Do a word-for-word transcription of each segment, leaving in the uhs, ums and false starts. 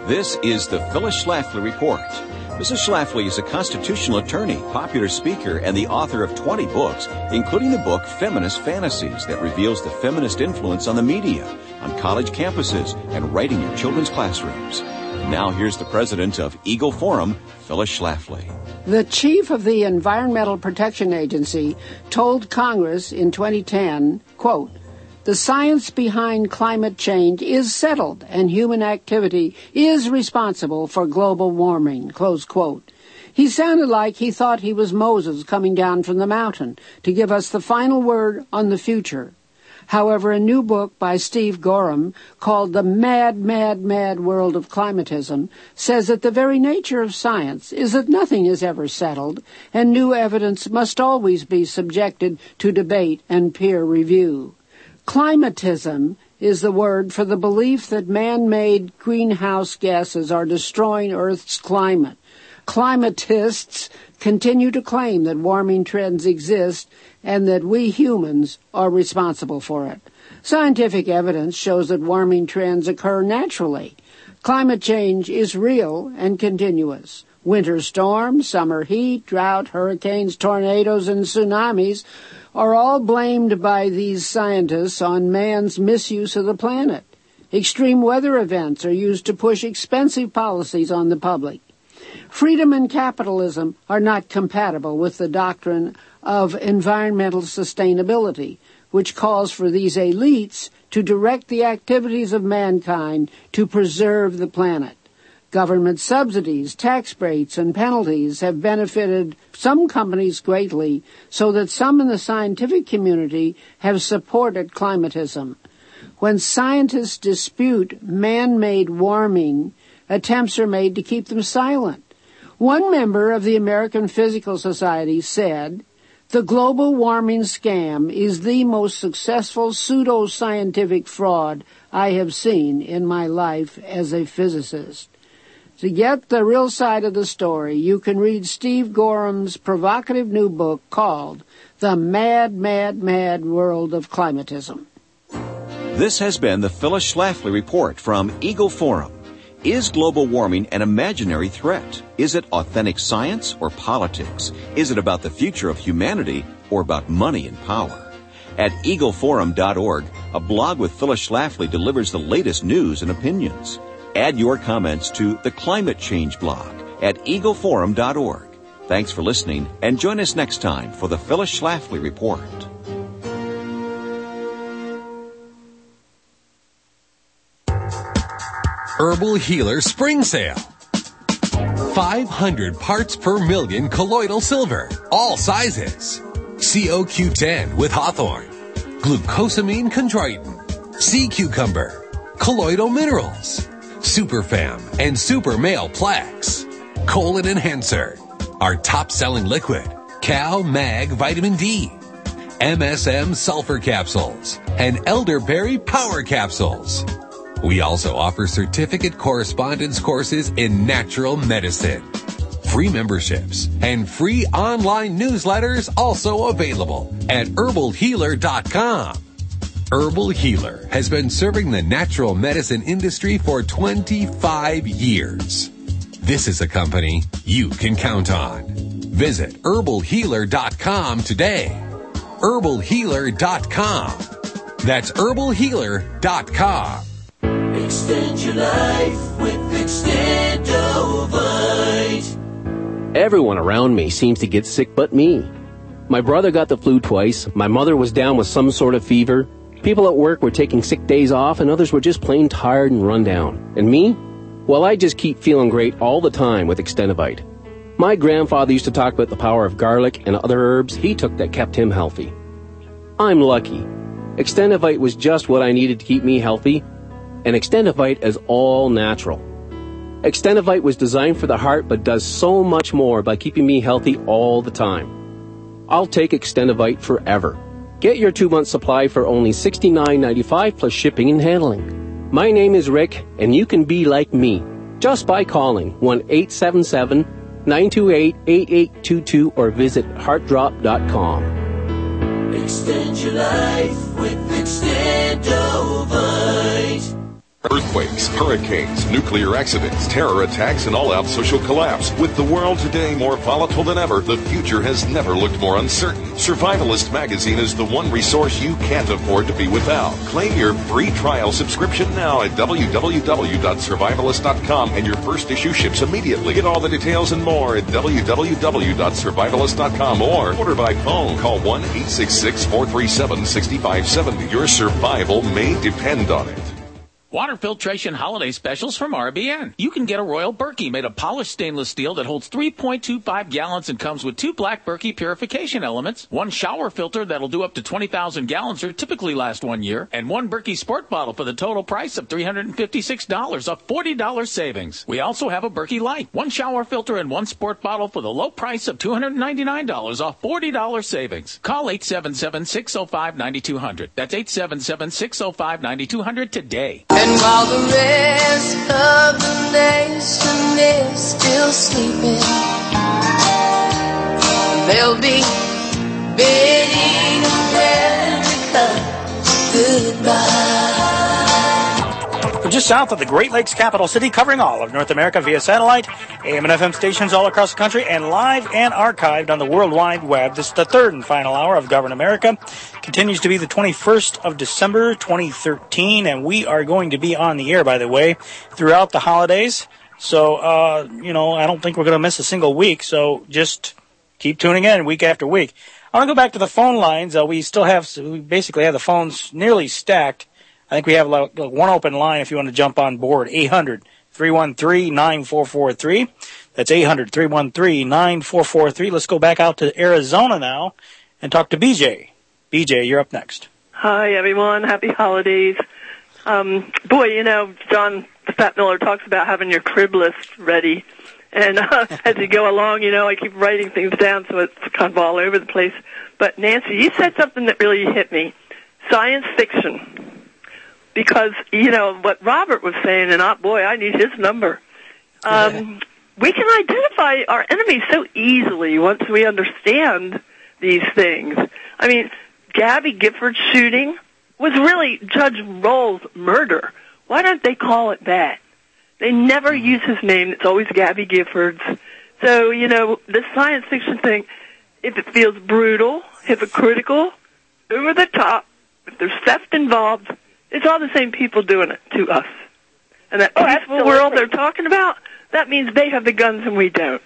This is the Phyllis Schlafly Report. Missus Schlafly is a constitutional attorney, popular speaker, and the author of twenty books, including the book Feminist Fantasies that reveals the feminist influence on the media, on college campuses, and right in your children's classrooms. And now here's the president of Eagle Forum, Phyllis Schlafly. The chief of the Environmental Protection Agency told Congress in twenty ten, quote, "The science behind climate change is settled and human activity is responsible for global warming," close quote. He sounded like he thought he was Moses coming down from the mountain to give us the final word on the future. However, a new book by Steve Gorham called The Mad, Mad, Mad World of Climatism says that the very nature of science is that nothing is ever settled and new evidence must always be subjected to debate and peer review. Climatism is the word for the belief that man-made greenhouse gases are destroying Earth's climate. Climatists continue to claim that warming trends exist and that we humans are responsible for it. Scientific evidence shows that warming trends occur naturally. Climate change is real and continuous. Winter storms, summer heat, drought, hurricanes, tornadoes, and tsunamis are all blamed by these scientists on man's misuse of the planet. Extreme weather events are used to push expensive policies on the public. Freedom and capitalism are not compatible with the doctrine of environmental sustainability, which calls for these elites to direct the activities of mankind to preserve the planet. Government subsidies, tax breaks, and penalties have benefited some companies greatly, so that some in the scientific community have supported climatism. When scientists dispute man-made warming, attempts are made to keep them silent. One member of the American Physical Society said, "The global warming scam is the most successful pseudo-scientific fraud I have seen in my life as a physicist." To get the real side of the story, you can read Steve Gorham's provocative new book called The Mad, Mad, Mad World of Climatism. This has been the Phyllis Schlafly Report from Eagle Forum. Is global warming an imaginary threat? Is it authentic science or politics? Is it about the future of humanity or about money and power? At eagle forum dot org, a blog with Phyllis Schlafly delivers the latest news and opinions. Add your comments to the Climate Change blog at eagle forum dot org. Thanks for listening, and join us next time for the Phyllis Schlafly Report. Herbal Healer Spring Sale. five hundred parts per million colloidal silver, all sizes. C O Q ten with hawthorn, glucosamine chondroitin, sea cucumber, colloidal minerals, Superfam and Super Male Plex, Colon Enhancer, our top-selling liquid, Cal Mag Vitamin D, M S M Sulfur Capsules, and Elderberry Power Capsules. We also offer certificate correspondence courses in natural medicine. Free memberships and free online newsletters also available at herbal healer dot com. Herbal Healer has been serving the natural medicine industry for twenty-five years. This is a company you can count on. Visit herbal healer dot com today. herbal healer dot com. That's herbal healer dot com. Extend your life with Extendovite. Everyone around me seems to get sick but me. My brother got the flu twice. My mother was down with some sort of fever. People at work were taking sick days off, and others were just plain tired and run down. And me? Well, I just keep feeling great all the time with Extendovite. My grandfather used to talk about the power of garlic and other herbs he took that kept him healthy. I'm lucky. Extendovite was just what I needed to keep me healthy, and Extendovite is all natural. Extendovite was designed for the heart but does so much more by keeping me healthy all the time. I'll take Extendovite forever. Get your two-month supply for only sixty-nine ninety-five plus shipping and handling. My name is Rick, and you can be like me just by calling one eight seven seven, nine two eight, eight eight two two or visit heart drop dot com. Extend your life with Extendovite. Earthquakes, hurricanes, nuclear accidents, terror attacks, and all-out social collapse. With the world today more volatile than ever, the future has never looked more uncertain. Survivalist Magazine is the one resource you can't afford to be without. Claim your free trial subscription now at w w w dot survivalist dot com, and your first issue ships immediately. Get all the details and more at w w w dot survivalist dot com or order by phone. Call one eight six six, four three seven, six five seven zero. Your survival may depend on it. Water filtration holiday specials from R B N. You can get a Royal Berkey made of polished stainless steel that holds three point two five gallons and comes with two black Berkey purification elements, one shower filter that'll do up to twenty thousand gallons or typically last one year, and one Berkey Sport bottle for the total price of three hundred fifty-six dollars, a forty dollars savings. We also have a Berkey Light, one shower filter and one sport bottle for the low price of two hundred ninety-nine dollars, a forty dollars savings. Call eight seven seven, six oh five, nine two zero zero. That's eight seven seven, six oh five, nine two zero zero today. And while the rest of the nation is still sleeping, they'll be bidding America goodbye. We're just south of the Great Lakes capital city, covering all of North America via satellite, A M and F M stations all across the country, and live and archived on the World Wide Web. This is the third and final hour of Govern America. Continues to be the twenty-first of December, twenty thirteen, and we are going to be on the air, by the way, throughout the holidays. So, uh, you know, I don't think we're going to miss a single week, so just keep tuning in week after week. I want to go back to the phone lines. Uh, we still have, we basically have the phones nearly stacked. I think we have like one open line if you want to jump on board, eight hundred, three one three, nine four four three. That's eight hundred, three one three, nine four four three. Let's go back out to Arizona now and talk to B J. B J, you're up next. Hi, everyone. Happy holidays. Um, boy, you know, John the Fat Miller talks about having your crib list ready. And uh, as you go along, you know, I keep writing things down so it's kind of all over the place. But, Nancy, you said something that really hit me. Science fiction. Because, you know, what Robert was saying, and, oh, boy, I need his number. Um, we can identify our enemies so easily once we understand these things. I mean, Gabby Gifford's shooting was really Judge Roll's murder. Why don't they call it that? They never use his name. It's always Gabby Gifford's. So, you know, this science fiction thing, if it feels brutal, hypocritical, over the top, if there's theft involved, it's all the same people doing it to us. And that oh, peaceful absolutely. world they're talking about, that means they have the guns and we don't.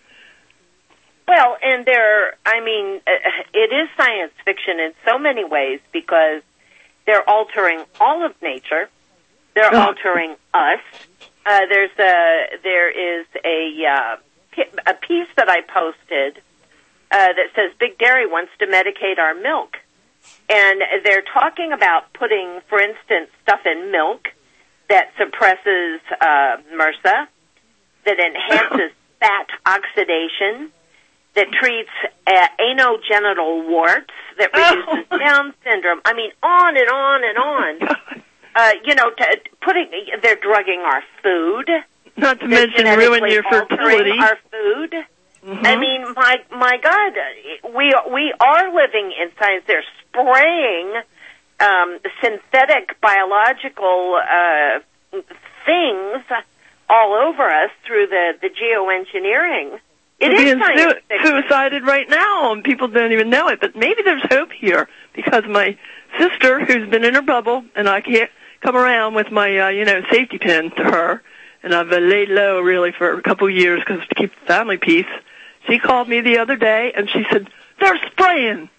Well, and there, I mean, it is science fiction in so many ways because they're altering all of nature. They're oh. altering us. Uh, there's a, there is a, uh, a piece that I posted uh, that says Big Dairy wants to medicate our milk. And they're talking about putting, for instance, stuff in milk that suppresses uh, MRSA, that enhances fat oxidation, that treats uh, anogenital warts, that reduces oh. Down syndrome. I mean, on and on and on. Uh, you know, t- putting they're drugging our food. Not to mention ruin your fertility. Our food. Mm-hmm. I mean, my my God, we we are living in science. They're spraying um, synthetic biological uh, things all over us through the the geoengineering. It We're is being science su- suicided right now, and people don't even know it. But maybe there's hope here because my sister, who's been in her bubble, and I can't come around with my uh, you know safety pin to her, and I've uh, laid low really for a couple of years because to keep the family peace. She called me the other day, and she said, they're spraying.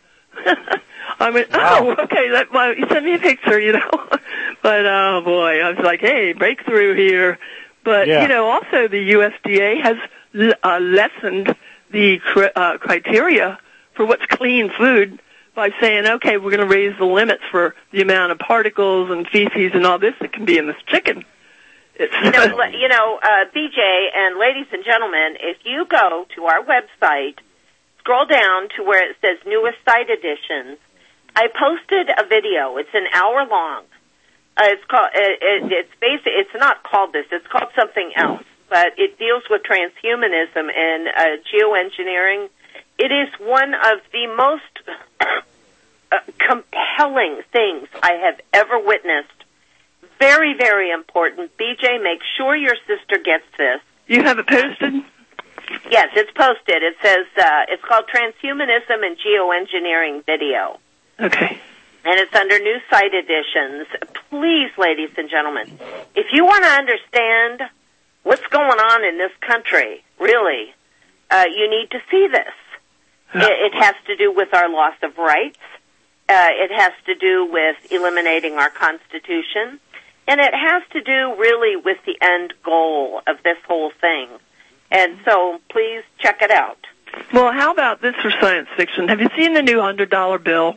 I went, oh, wow. okay, that, well, you sent me a picture, you know. But, oh, boy, I was like, hey, breakthrough here. But, yeah. you know, also the U S D A has uh, lessened the cr- uh, criteria for what's clean food by saying, okay, we're going to raise the limits for the amount of particles and feces and all this that can be in this chicken. It's you know, you know uh, B J and ladies and gentlemen, if you go to our website, scroll down to where it says newest site editions, I posted a video. It's an hour long. Uh, it's called. It, it, it's basic. It's not called this. It's called something else. But it deals with transhumanism and uh, geoengineering. It is one of the most uh, compelling things I have ever witnessed. very, very important. B J, make sure your sister gets this. You have it posted? Yes, it's posted. It says, uh, it's called Transhumanism and Geoengineering Video. Okay. And it's under New Site Editions. Please, ladies and gentlemen, if you want to understand what's going on in this country, really, uh, you need to see this. It, it has to do with our loss of rights. Uh, it has to do with eliminating our Constitution. And it has to do really with the end goal of this whole thing. And so please check it out. Well, how about this for science fiction? Have you seen the new one hundred dollar bill?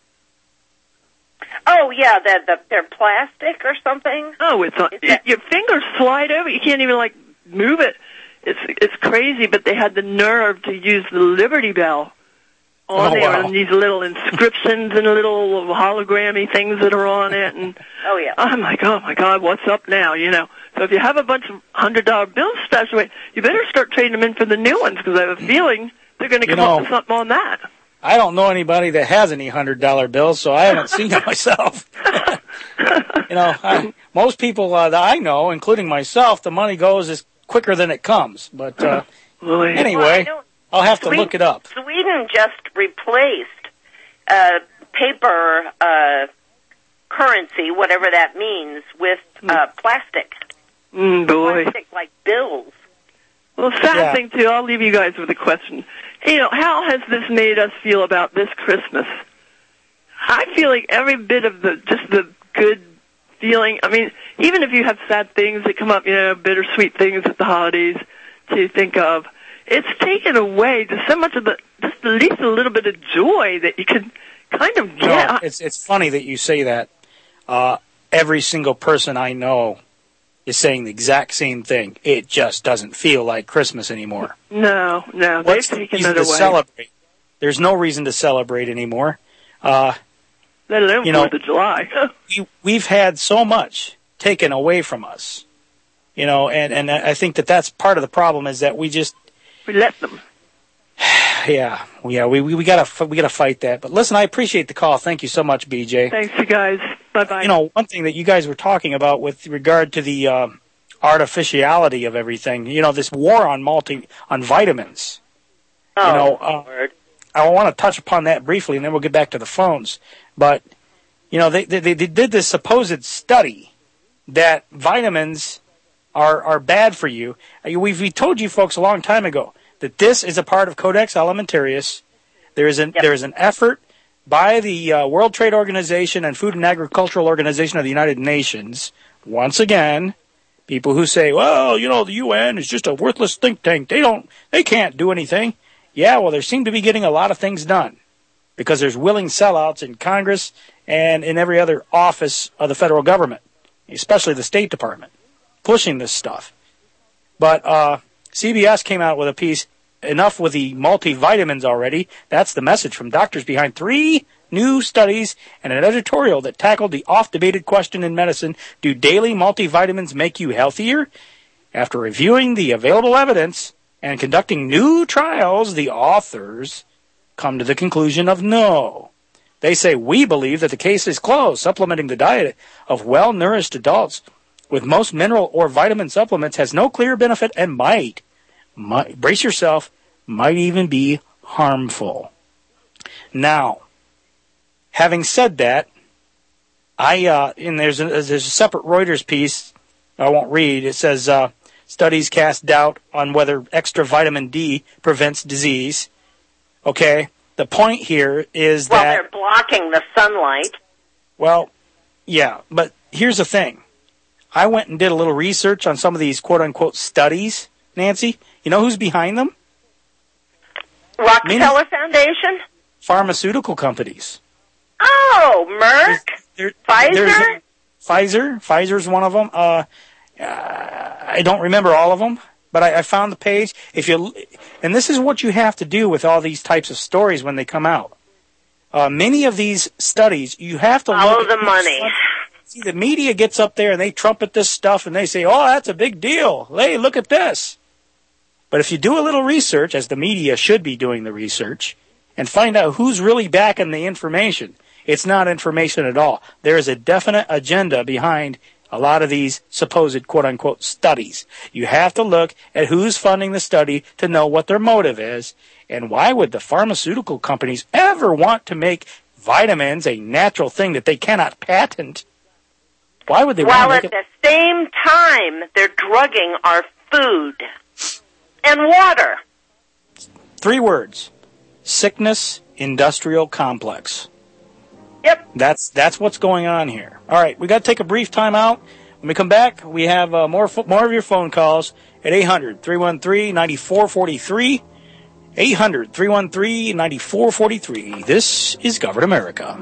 Oh, yeah, the, the, they're plastic or something? Oh, it's on, it, your fingers slide over. You can't even, like, move it. It's it's crazy, but they had the nerve to use the Liberty Bell on Oh, there, wow. and these little inscriptions and little hologrammy things that are on it. And oh, yeah. I'm like, oh, my God, what's up now, you know? So if you have a bunch of one hundred dollar bills stashed away, you better start trading them in for the new ones, because I have a feeling they're going to You come know, up with something on that. I don't know anybody that has any one hundred dollar bills, so I haven't seen it myself. You know, I, most people uh, that I know, including myself, the money goes as quicker than it comes. But uh, anyway, Well, I'll have to Sweden, look it up. Sweden just replaced uh, paper uh, currency, whatever that means, with uh, plastic. Mm, boy. Plastic like bills. Well, sad Yeah. thing, too, I'll leave you guys with a question. You know, how has this made us feel about this Christmas? I feel like every bit of the, just the good feeling, I mean, even if you have sad things that come up, you know, bittersweet things at the holidays to think of, it's taken away just so much of the, just at least a little bit of joy that you can kind of You get. know, it's it's funny that you say that. Uh, every single person I know is saying the exact same thing. It just doesn't feel like Christmas anymore. No, no, What's they've the taken reason it to away. celebrate? There's no reason to celebrate anymore. Uh, Let alone you know, Fourth of July. we, we've had so much taken away from us, you know, and, and I think that that's part of the problem is that we just we let them. Yeah, yeah, we we, we gotta we gotta fight that. But listen, I appreciate the call. Thank you so much, B J. Thanks, you guys. Bye bye. You know, one thing that you guys were talking about with regard to the uh, artificiality of everything. You know, this war on multi on vitamins. Oh, you know, uh, I want to touch upon that briefly, and then we'll get back to the phones. But you know, they they, they did this supposed study that vitamins are are bad for you. We've we told you folks a long time ago that this is a part of Codex Alimentarius. There is an yep. there is an effort by the uh, World Trade Organization and Food and Agricultural Organization of the United Nations. Once again, people who say, "Well, you know, the U N is just a worthless think tank. They don't, they can't do anything." Yeah, well, they seem to be getting a lot of things done because there's willing sellouts in Congress and in every other office of the federal government, especially the State Department, pushing this stuff. But uh, C B S came out with a piece, enough with the multivitamins already. That's the message from doctors behind three new studies and an editorial that tackled the oft-debated question in medicine, do daily multivitamins make you healthier? After reviewing the available evidence and conducting new trials, the authors come to the conclusion of no. They say, we believe that the case is closed. Supplementing the diet of well-nourished adults with most mineral or vitamin supplements has no clear benefit and might, might brace yourself, might even be harmful. Now, having said that, I uh, and there's a, there's a separate Reuters piece I won't read. It says uh, studies cast doubt on whether extra vitamin D prevents disease. Okay, the point here is well, that they're blocking the sunlight. Well, yeah, but here's the thing. I went and did a little research on some of these quote-unquote studies, Nancy. You know who's behind them? Rockefeller Many Foundation? Pharmaceutical companies. Oh, Merck? There, Pfizer? there's- Pfizer. Pfizer's one of them. Uh, uh, I don't remember all of them, but I, I found the page. If you, and this is what you have to do with all these types of stories when they come out. Uh, many of these studies, you have to Follow look the at money. See, the media gets up there and they trumpet this stuff and they say, oh, that's a big deal. Hey, look at this. But if you do a little research, as the media should be doing the research, and find out who's really backing the information, it's not information at all. There is a definite agenda behind a lot of these supposed quote-unquote studies. You have to look at who's funding the study to know what their motive is. And why would the pharmaceutical companies ever want to make vitamins a natural thing that they cannot patent? Why would they While want to at make it? the same time, they're drugging our food and water. Three words. Sickness industrial complex. Yep. That's that's what's going on here. All right, we got to take a brief time out. When we come back, we have uh, more fo- more of your phone calls at eight hundred, three one three, nine four four three. eight hundred, three one three, nine four four three. This is Government America.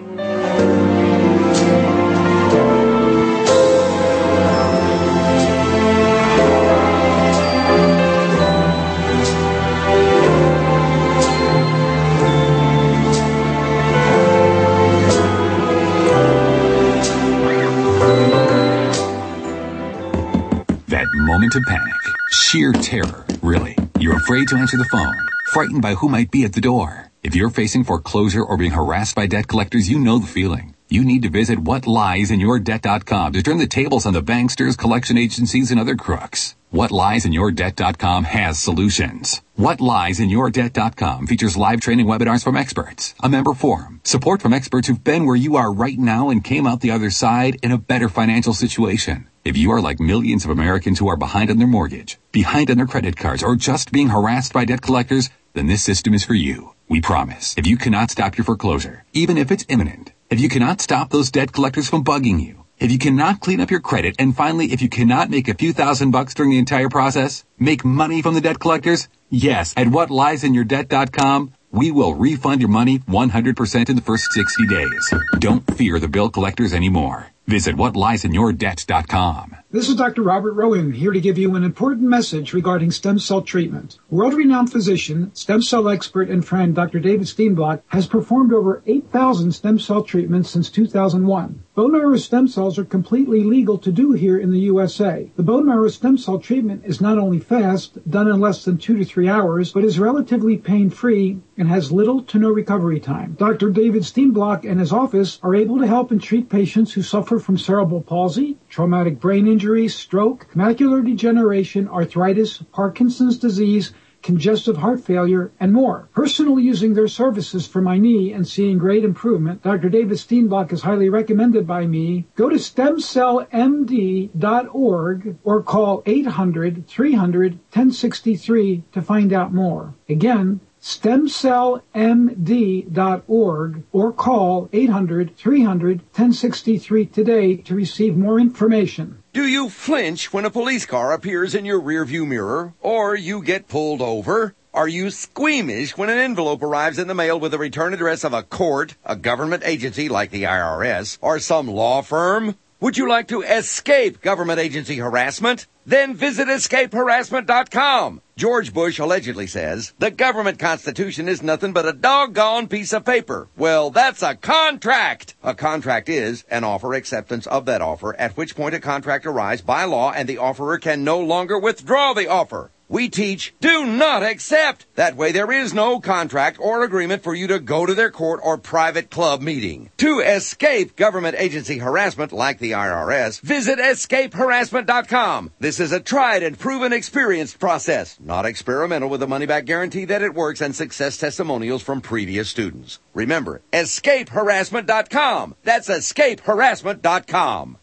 That moment of panic, sheer terror, really. You're afraid to answer the phone, frightened by who might be at the door. If you're facing foreclosure or being harassed by debt collectors, you know the feeling. You need to visit what lies in your debt dot com to turn the tables on the banksters, collection agencies, and other crooks. what lies in your debt dot com has solutions. what lies in your debt dot com features live training webinars from experts, a member forum, support from experts who've been where you are right now and came out the other side in a better financial situation. If you are like millions of Americans who are behind on their mortgage, behind on their credit cards, or just being harassed by debt collectors, then this system is for you. We promise. If you cannot stop your foreclosure, even if it's imminent, if you cannot stop those debt collectors from bugging you, if you cannot clean up your credit, and finally, if you cannot make a few thousand bucks during the entire process, make money from the debt collectors, yes, at what lies in your debt dot com, we will refund your money one hundred percent in the first sixty days. Don't fear the bill collectors anymore. Visit what lies in your debt dot com. This is Doctor Robert Rowan, here to give you an important message regarding stem cell treatment. World-renowned physician, stem cell expert, and friend Doctor David Steenblock has performed over eight thousand stem cell treatments since two thousand one. Bone marrow stem cells are completely legal to do here in the U S A. The bone marrow stem cell treatment is not only fast, done in less than two to three hours, but is relatively pain-free and has little to no recovery time. Doctor David Steenblock and his office are able to help and treat patients who suffer from cerebral palsy, traumatic brain injury, stroke, macular degeneration, arthritis, Parkinson's disease, congestive heart failure, and more. Personally using their services for my knee and seeing great improvement, Doctor David Steenblock is highly recommended by me. Go to stem cell m d dot org or call eight hundred, three hundred, ten sixty-three to find out more. Again, stem cell m d dot org or call eight hundred, three hundred, ten sixty-three today to receive more information. Do you flinch when a police car appears in your rearview mirror or you get pulled over? Are you squeamish when an envelope arrives in the mail with the return address of a court, a government agency like the I R S, or some law firm? Would you like to escape government agency harassment? Then visit escape harassment dot com. George Bush allegedly says, the government constitution is nothing but a doggone piece of paper. Well, that's a contract. A contract is an offer acceptance of that offer, at which point a contract arrives by law and the offerer can no longer withdraw the offer. We teach, do not accept. That way there is no contract or agreement for you to go to their court or private club meeting. To escape government agency harassment like the I R S, visit escape harassment dot com. This is a tried and proven experienced process, not experimental, with a money-back guarantee that it works and success testimonials from previous students. Remember, escape harassment dot com. That's escape harassment dot com.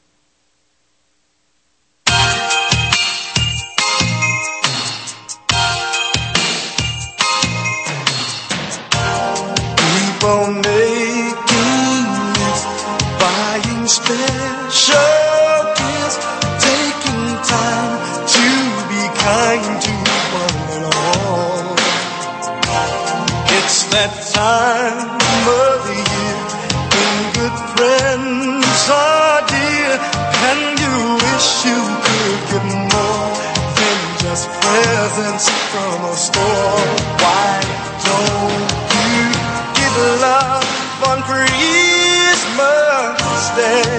On making gifts, buying special gifts, taking time to be kind to one and all. It's that time of the year when good friends are dear, and you wish you could get more than just presents from a store. Why don't love on Christmas Day?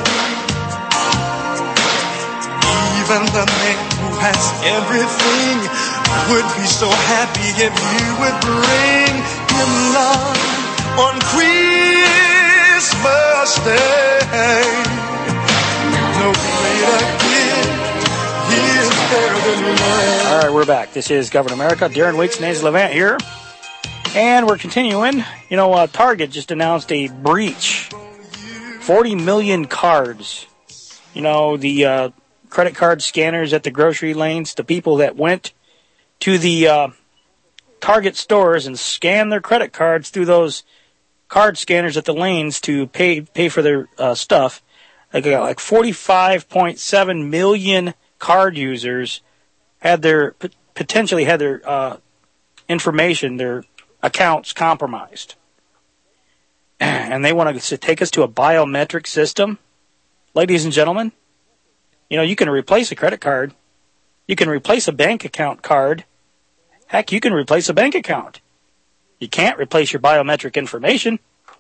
Even the man who has everything would be so happy if you would bring him love on Christmas Day. no greater gift is better than love. All right, we're back. This is Governor America. Darren Weeks, Nancy Levant here. And we're continuing. You know, uh, Target just announced a breach. forty million cards. You know, the uh, credit card scanners at the grocery lanes, the people that went to the uh, Target stores and scanned their credit cards through those card scanners at the lanes to pay pay for their uh, stuff. Like, uh, like forty-five point seven million card users had their, p- potentially had their uh, information, their accounts compromised. And they want to take us to a biometric system. Ladies and gentlemen, you know, you can replace a credit card. You can replace a bank account card. Heck, you can replace a bank account. You can't replace your biometric information.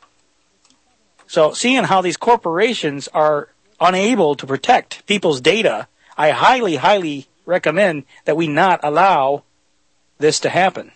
So seeing how these corporations are unable to protect people's data, I highly, highly recommend that we not allow this to happen.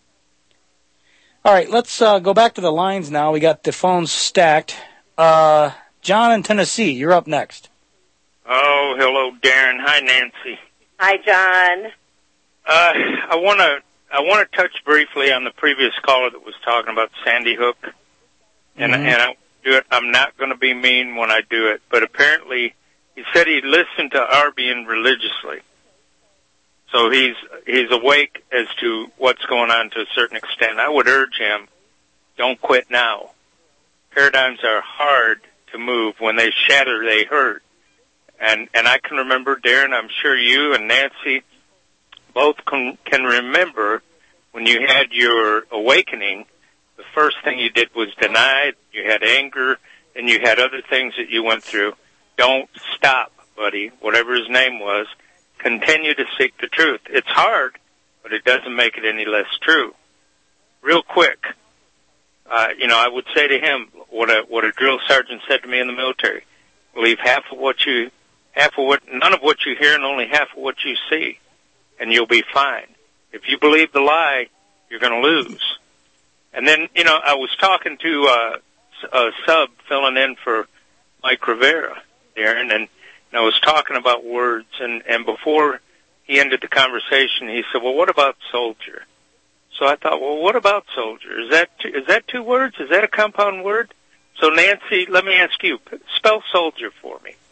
All right, let's uh, go back to the lines now. We got the phones stacked. Uh, John in Tennessee, you're up next. Oh, hello, Darren. Hi, Nancy. Hi, John. Uh, I want to I want to touch briefly on the previous caller that was talking about Sandy Hook, and Mm-hmm. and I do it. I'm not going to be mean when I do it, but apparently he said he listened to Arbian religiously. So he's he's awake as to what's going on to a certain extent. I would urge him, don't quit now. Paradigms are hard to move. When they shatter, they hurt. And and I can remember, Darren, I'm sure you and Nancy both can, can remember when you had your awakening, the first thing you did was deny, you had anger, and you had other things that you went through. Don't stop, buddy, whatever his name was. Continue to seek the truth. It's hard, but it doesn't make it any less true. Real quick, uh, you know, I would say to him what a what a drill sergeant said to me in the military: believe half of what you, half of what, none of what you hear, and only half of what you see, and you'll be fine. If you believe the lie, you're going to lose. And then, you know, I was talking to uh, a sub filling in for Mike Rivera, Darren, and. And I was talking about words, and, and before he ended the conversation, he said, well, what about soldier? So I thought, well, what about soldier? Is that two, is that two words? Is that a compound word? So, Nancy, let me ask you, spell soldier for me.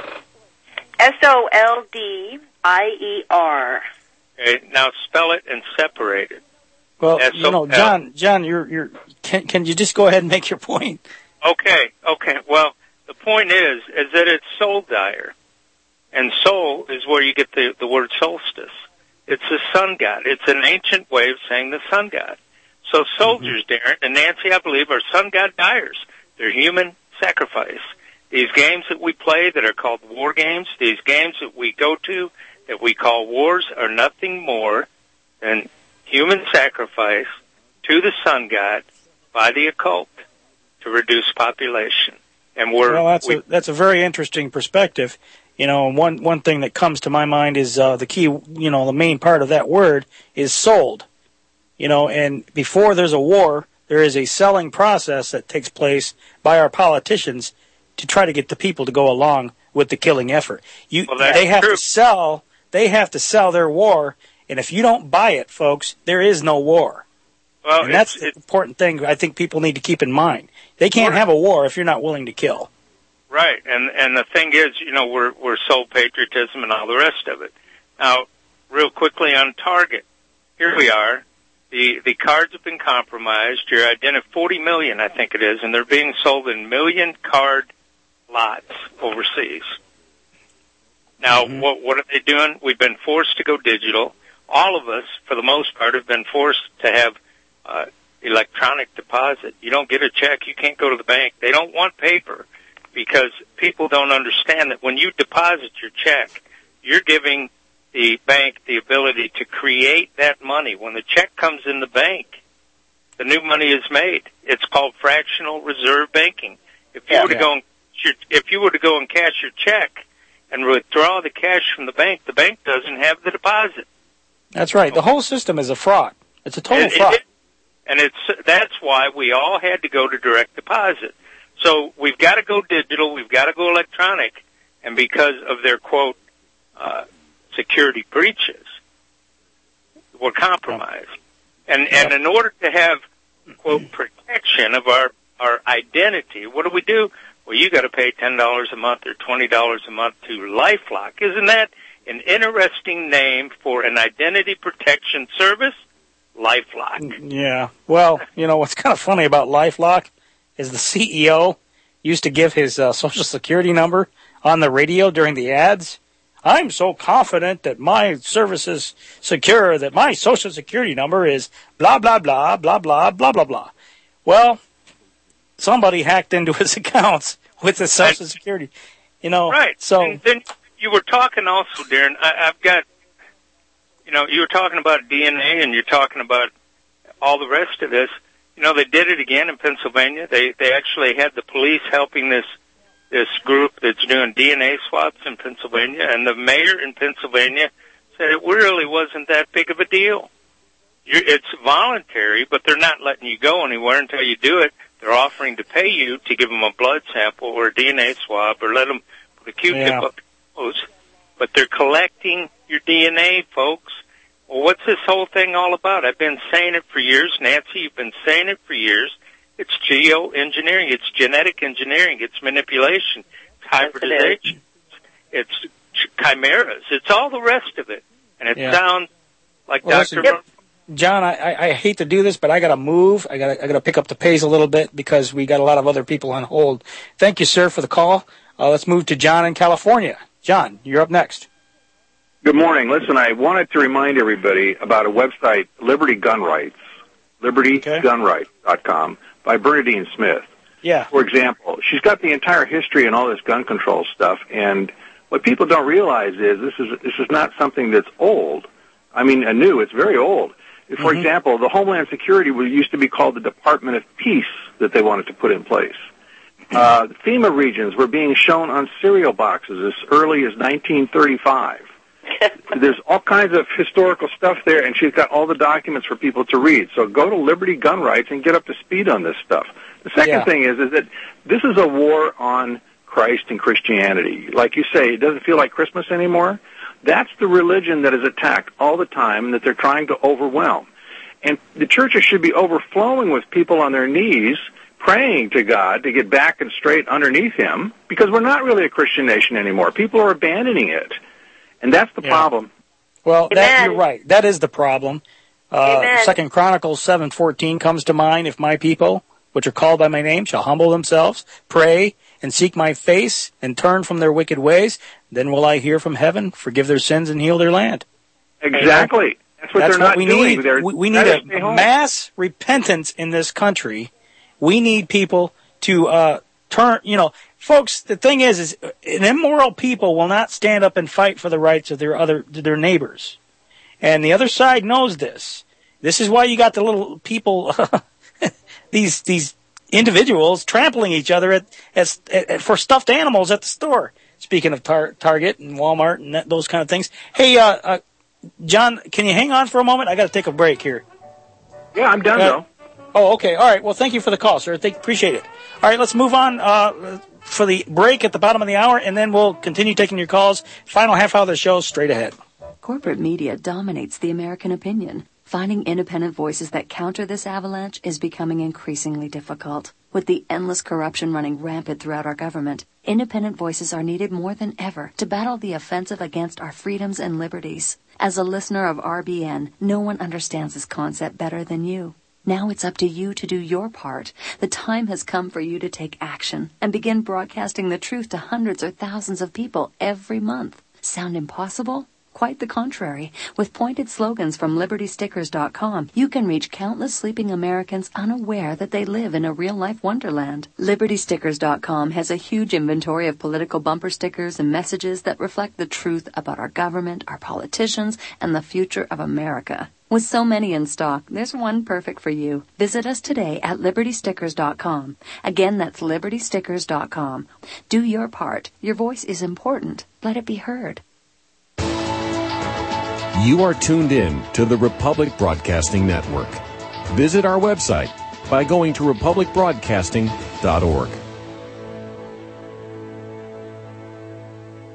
S O L D I E R. Okay, now spell it and separate it. Well, you know, John, John, you're, you're, can, can you just go ahead and make your point? Okay, okay, well, the point is, is that it's soul dire. And soul is where you get the, the word solstice. It's the sun god. It's an ancient way of saying the sun god. So soldiers, mm-hmm. Darren, and Nancy, I believe, are sun god dyers. They're human sacrifice. These games that we play that are called war games, these games that we go to that we call wars are nothing more than human sacrifice to the sun god by the occult to reduce population. And we're, well, that's we, a that's a very interesting perspective. You know, one one thing that comes to my mind is uh, the key. You know, the main part of that word is sold. You know, and before there's a war, there is a selling process that takes place by our politicians to try to get the people to go along with the killing effort. You, well, that's they have true. to sell. They have to sell their war, and if you don't buy it, folks, there is no war. Well, and that's the important thing I think people need to keep in mind. They can't have a war if you're not willing to kill. Right, and and the thing is, you know, we're we're soul patriotism and all the rest of it. Now, real quickly on Target, here we are. The the cards have been compromised. You're identifying forty million, I think it is, and they're being sold in million card lots overseas. Now, mm-hmm. what what are they doing? We've been forced to go digital. All of us, for the most part, have been forced to have uh, electronic deposit. You don't get a check. You can't go to the bank. They don't want paper because people don't understand that when you deposit your check, you're giving the bank the ability to create that money. When the check comes in the bank, the new money is made. It's called fractional reserve banking. If you Yeah, were to yeah. go and if you were to go and cash your check and withdraw the cash from the bank, the bank doesn't have the deposit. That's right. The whole system is a fraud. It's a total And, fraud. it, and it's that's why we all had to go to direct deposit. So we've got to go digital. We've got to go electronic. and because of their, quote, uh, security breaches, were compromised. And, and in order to have, quote, protection of our, our identity, what do we do? Well, you got to pay ten dollars a month or twenty dollars a month to LifeLock. Isn't that an interesting name for an identity protection service? LifeLock. Yeah. Well, you know, what's kind of funny about LifeLock is the C E O used to give his uh, Social Security number on the radio during the ads. I'm so confident that my service is secure that my Social Security number is blah, blah, blah, blah, blah, blah, blah, blah. Well, somebody hacked into his accounts with his Social Security, you know. Right. So and then you were talking also, Darren, I, I've got, you know, you were talking about D N A and you're talking about all the rest of this. You know, they did it again in Pennsylvania. They they actually had the police helping this this group that's doing D N A swaps in Pennsylvania, and the mayor in Pennsylvania said it really wasn't that big of a deal. You're, it's voluntary, but they're not letting you go anywhere until you do it. They're offering to pay you to give them a blood sample or a D N A swab or let them put a Q-tip Yeah. up your nose. But they're collecting your D N A, folks. Well, what's this whole thing all about? I've been saying it for years. Nancy, you've been saying it for years. It's geoengineering. It's genetic engineering. It's manipulation. It's hybridization. It's chimeras. It's all the rest of it. And it Yeah. sounds like Well, Doctor listen, John, I, I, I hate to do this, but I got to move. I got I got to pick up the pace a little bit because we got a lot of other people on hold. Thank you, sir, for the call. Uh, let's move to John in California. John, you're up next. Good morning. Listen, I wanted to remind everybody about a website, Liberty Gun Rights, liberty gun rights dot com, by Bernadine Smith. Yeah. For example, she's got the entire history and all this gun control stuff, and what people don't realize is this is this is not something that's old. I mean, uh, new. It's very old. For Mm-hmm. example, the Homeland Security was used to be called the Department of Peace that they wanted to put in place. Uh, FEMA regions were being shown on cereal boxes as early as nineteen thirty-five. There's all kinds of historical stuff there, and she's got all the documents for people to read. So go to Liberty Gun Rights and get up to speed on this stuff. The second Yeah. thing is, is that this is a war on Christ and Christianity. Like you say, it doesn't feel like Christmas anymore. That's the religion that is attacked all the time and that they're trying to overwhelm. And the churches should be overflowing with people on their knees praying to God to get back and straight underneath Him, because we're not really a Christian nation anymore. People are abandoning it. And that's the Yeah. problem. Well, that, you're right. That is the problem. Uh, Amen. Second Chronicles seven fourteen comes to mind. If my people, which are called by my name, shall humble themselves, pray, and seek my face, and turn from their wicked ways, then will I hear from heaven, forgive their sins, and heal their land. Exactly. That's what That's they're not what we doing. need. They're, We, we they need gotta a stay home. mass repentance in this country. We need people to uh, turn, you know, folks, the thing is, is an immoral people will not stand up and fight for the rights of their other, their neighbors. And the other side knows this. This is why you got the little people, these, these individuals trampling each other at, at, at, for stuffed animals at the store. Speaking of tar- Target and Walmart and that, those kind of things. Hey, uh, uh, John, can you hang on for a moment? I got to take a break here. Yeah, I'm done, Uh, though. Oh, okay. All right. Well, thank you for the call, sir. Thank, appreciate it. All right, let's move on uh, for the break at the bottom of the hour, and then we'll continue taking your calls. Final half hour of the show straight ahead. Corporate media dominates the American opinion. Finding independent voices that counter this avalanche is becoming increasingly difficult. With the endless corruption running rampant throughout our government, independent voices are needed more than ever to battle the offensive against our freedoms and liberties. As a listener of R B N, no one understands this concept better than you. Now it's up to you to do your part. The time has come for you to take action and begin broadcasting the truth to hundreds or thousands of people every month. Sound impossible? Quite the contrary. With pointed slogans from Liberty Stickers dot com, you can reach countless sleeping Americans unaware that they live in a real-life wonderland. Liberty Stickers dot com has a huge inventory of political bumper stickers and messages that reflect the truth about our government, our politicians, and the future of America. With so many in stock, there's one perfect for you. Visit us today at Liberty Stickers dot com. Again, that's Liberty Stickers dot com. Do your part. Your voice is important. Let it be heard. You are tuned in to the Republic Broadcasting Network. Visit our website by going to republic broadcasting dot org.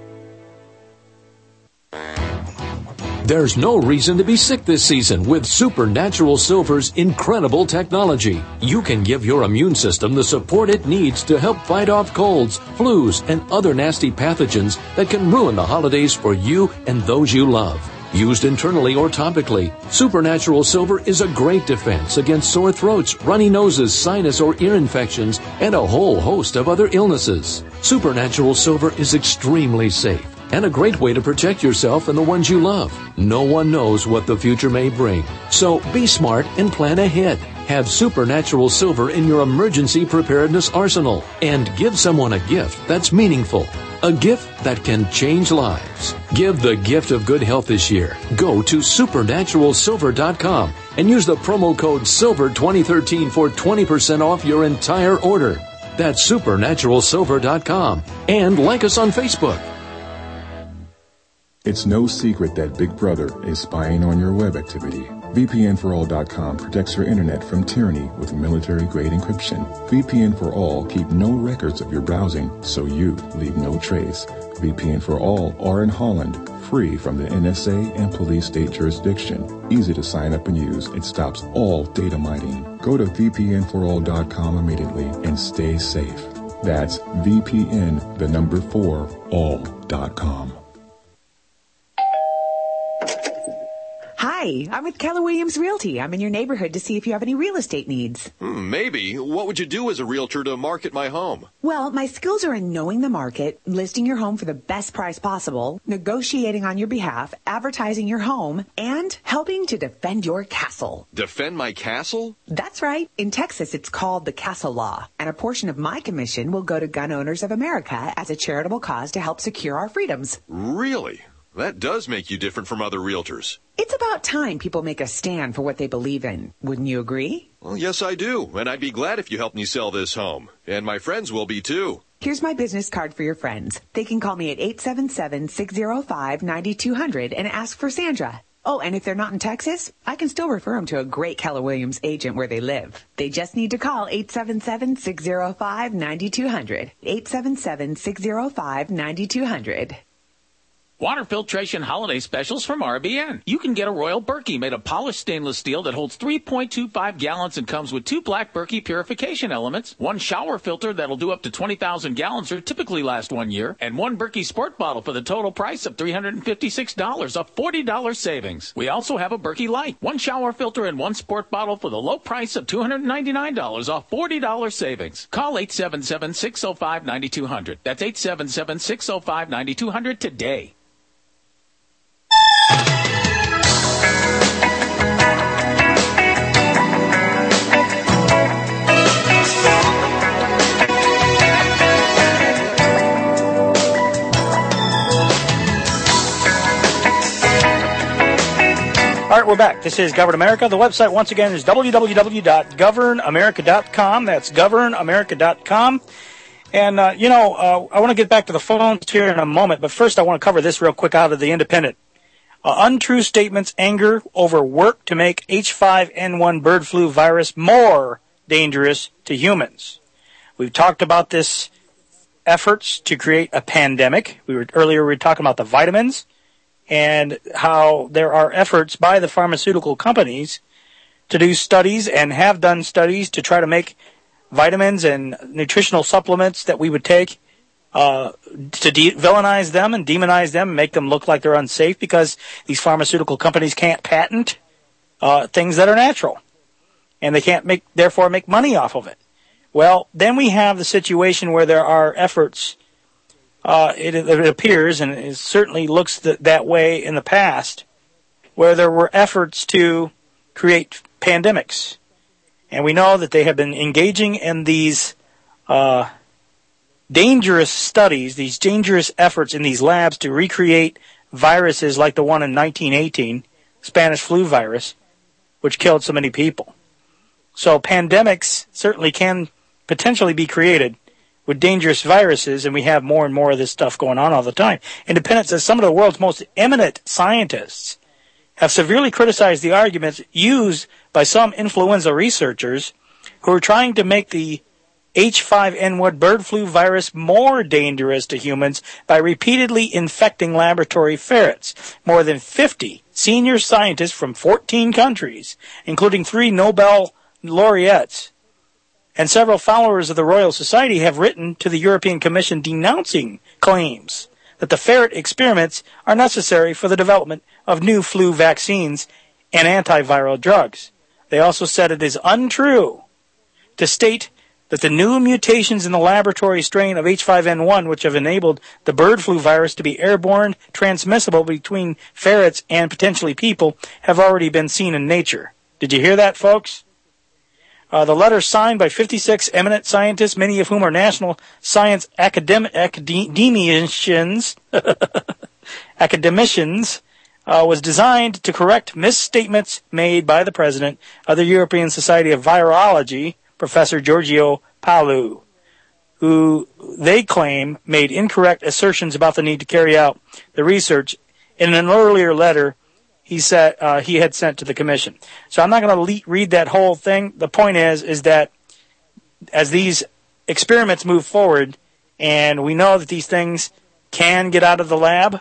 There's no reason to be sick this season with Supernatural Silver's incredible technology. You can give your immune system the support it needs to help fight off colds, flus, and other nasty pathogens that can ruin the holidays for you and those you love. Used internally or topically, Supernatural Silver is a great defense against sore throats, runny noses, sinus or ear infections, and a whole host of other illnesses. Supernatural Silver is extremely safe and a great way to protect yourself and the ones you love. No one knows what the future may bring, so be smart and plan ahead. Have Supernatural Silver in your emergency preparedness arsenal and give someone a gift that's meaningful. A gift that can change lives. Give the gift of good health this year. Go to supernatural silver dot com and use the promo code silver twenty thirteen for twenty percent off your entire order. That's supernatural silver dot com. And like us on Facebook. It's no secret that Big Brother is spying on your web activity. V P N for all dot com protects your internet from tyranny with military-grade encryption. V P N for All keep no records of your browsing, so you leave no trace. V P N for All are in Holland, free from the N S A and police state jurisdiction. Easy to sign up and use. It stops all data mining. Go to V P N for all dot com immediately and stay safe. That's V P N, the number four, all dot com. Hi, I'm with Keller Williams Realty. I'm in your neighborhood to see if you have any real estate needs. Hmm, maybe. What would you do as a realtor to market my home? Well, my skills are in knowing the market, listing your home for the best price possible, negotiating on your behalf, advertising your home, and helping to defend your castle. Defend my castle? That's right. In Texas, it's called the Castle Law, and a portion of my commission will go to Gun Owners of America as a charitable cause to help secure our freedoms. Really? That does make you different from other realtors. It's about time people make a stand for what they believe in. Wouldn't you agree? Well, yes, I do. And I'd be glad if you helped me sell this home. And my friends will be, too. Here's my business card for your friends. They can call me at eight seven seven, six zero five, nine two zero zero and ask for Sandra. Oh, and if they're not in Texas, I can still refer them to a great Keller Williams agent where they live. They just need to call eight seven seven, six zero five, nine two zero zero. eight seven seven, six zero five, nine two zero zero. Water filtration holiday specials from R B N. You can get a Royal Berkey made of polished stainless steel that holds three point two five gallons and comes with two black Berkey purification elements, one shower filter that'll do up to twenty thousand gallons or typically last one year, and one Berkey Sport bottle for the total price of three hundred fifty-six dollars, a forty dollars savings. We also have a Berkey Light, one shower filter and one sport bottle for the low price of two hundred ninety-nine dollars, a forty dollars savings. Call eight seven seven, six zero five, nine two zero zero. That's eight seven seven, six zero five, nine two zero zero today. All right, we're back. This is Govern America. The website, once again, is w w w dot govern america dot com. That's govern america dot com. And, uh, you know, uh, I want to get back to the phones here in a moment, but first I want to cover this real quick out of the Independent. Uh, untrue statements anger over work to make H five N one bird flu virus more dangerous to humans. We've talked about this efforts to create a pandemic. We were earlier we were talking about the vitamins and how there are efforts by the pharmaceutical companies to do studies and have done studies to try to make vitamins and nutritional supplements that we would take Uh, to de- villainize them and demonize them and make them look like they're unsafe because these pharmaceutical companies can't patent uh, things that are natural. And they can't make, therefore make money off of it. Well, then we have the situation where there are efforts, uh, it, it appears, and it certainly looks th- that way in the past, where there were efforts to create pandemics. And we know that they have been engaging in these uh dangerous studies, these dangerous efforts in these labs to recreate viruses like the one in nineteen eighteen, Spanish flu virus, which killed so many people. So pandemics certainly can potentially be created with dangerous viruses, and we have more and more of this stuff going on all the time. Independent says some of the world's most eminent scientists have severely criticized the arguments used by some influenza researchers who are trying to make the H five N one bird flu virus more dangerous to humans by repeatedly infecting laboratory ferrets. More than fifty senior scientists from fourteen countries, including three Nobel laureates, and several followers of the Royal Society have written to the European Commission denouncing claims that the ferret experiments are necessary for the development of new flu vaccines and antiviral drugs. They also said it is untrue to state that the new mutations in the laboratory strain of H five N one, which have enabled the bird flu virus to be airborne, transmissible between ferrets and potentially people, have already been seen in nature. Did you hear that, folks? Uh, the letter signed by fifty-six eminent scientists, many of whom are national science academ- academicians, academicians, uh, was designed to correct misstatements made by the president of the European Society of Virology, Professor Giorgio Palu, who they claim made incorrect assertions about the need to carry out the research in an earlier letter he said uh, he had sent to the commission. So I'm not going to le- read that whole thing. The point is, is that as these experiments move forward, and we know that these things can get out of the lab,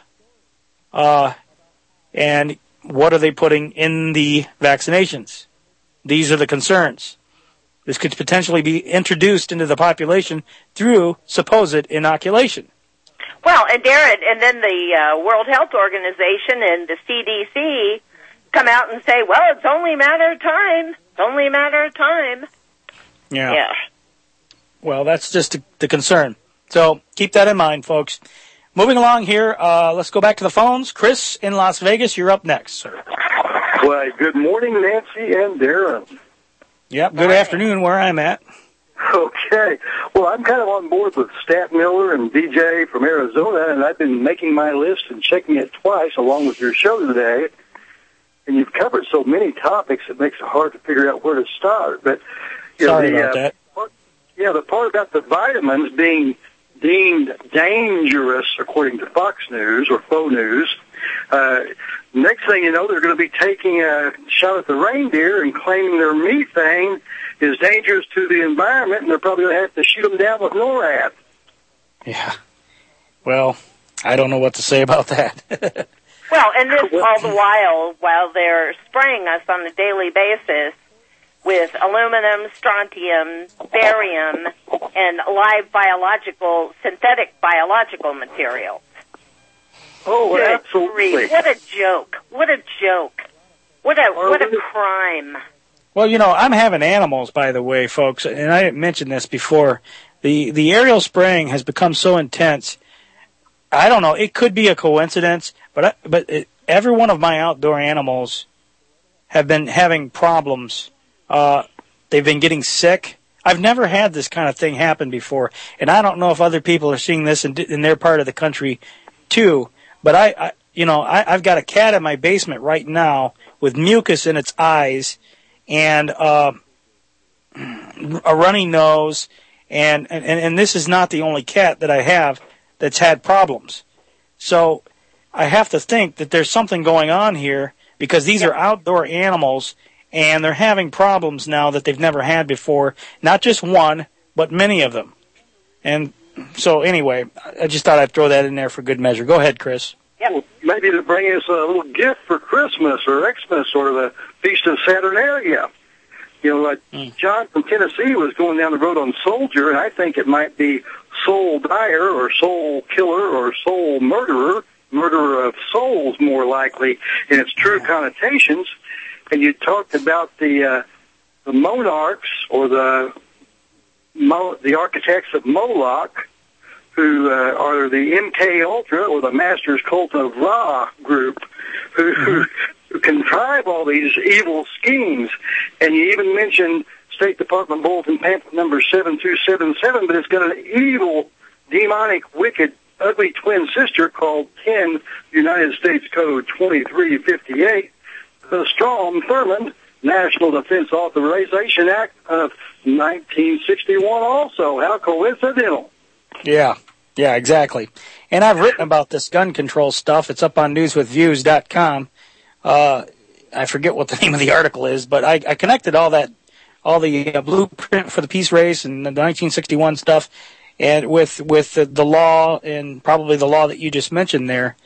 uh, and what are they putting in the vaccinations? These are the concerns. This could potentially be introduced into the population through supposed inoculation. Well, and Darren, and then the uh, World Health Organization and the C D C come out and say, well, it's only a matter of time. It's only a matter of time. Yeah. Yeah. Well, that's just the concern. So keep that in mind, folks. Moving along here, uh, let's go back to the phones. Chris in Las Vegas, you're up next, sir. Well, good morning, Nancy and Darren. Yep, good afternoon where I'm at. Okay. Well, I'm kind of on board with Stat Miller and D J from Arizona, and I've been making my list and checking it twice along with your show today. And you've covered so many topics, it makes it hard to figure out where to start. But you Sorry know, the, about uh, that. Part, yeah, the part about the vitamins being deemed dangerous, according to Fox News or Faux News, uh, next thing you know, they're going to be taking a shot at the reindeer and claiming their methane is dangerous to the environment, and they're probably going to have to shoot them down with NORAD. Yeah. Well, I don't know what to say about that. Well, and this all the while, while they're spraying us on a daily basis with aluminum, strontium, barium, and live biological, synthetic biological materials. Oh, Good absolutely. grief. What a joke. What a joke. What a, what a crime. Well, you know, I'm having animals, by the way, folks, and I didn't mention this before. The the aerial spraying has become so intense. I don't know. It could be a coincidence, but I, but it, every one of my outdoor animals have been having problems. Uh, they've been getting sick. I've never had this kind of thing happen before, and I don't know if other people are seeing this in, in their part of the country too. But I, I you know, I, I've got a cat in my basement right now with mucus in its eyes and uh, a runny nose, and, and and this is not the only cat that I have that's had problems. So I have to think that there's something going on here because these are outdoor animals, and they're having problems now that they've never had before. Not just one, but many of them. And so anyway, I just thought I'd throw that in there for good measure. Go ahead, Chris. Well, maybe to bring us a little gift for Christmas or Xmas or the Feast of Saturnalia. You know, like mm. John from Tennessee was going down the road on Soldier, and I think it might be Soul Dyer or Soul Killer or Soul Murderer, murderer of souls more likely in its true connotations. And you talked about the uh, the monarchs or the Mo- the architects of Moloch, who uh, are the M K Ultra or the Masters Cult of Ra group, who, who, who contrive all these evil schemes. And you even mentioned State Department Bulletin Pamphlet number seven two seven seven, but it's got an evil, demonic, wicked, ugly twin sister called ten United States Code twenty-three fifty-eight, the Strom Thurmond National Defense Authorization Act of nineteen sixty-one also. How coincidental. Yeah, yeah, exactly. And I've written about this gun control stuff. It's up on news with views dot com. Uh, I forget what the name of the article is, but I, I connected all that, all the uh, blueprint for the peace race and the nineteen sixty-one stuff, and with with the, the law and probably the law that you just mentioned there,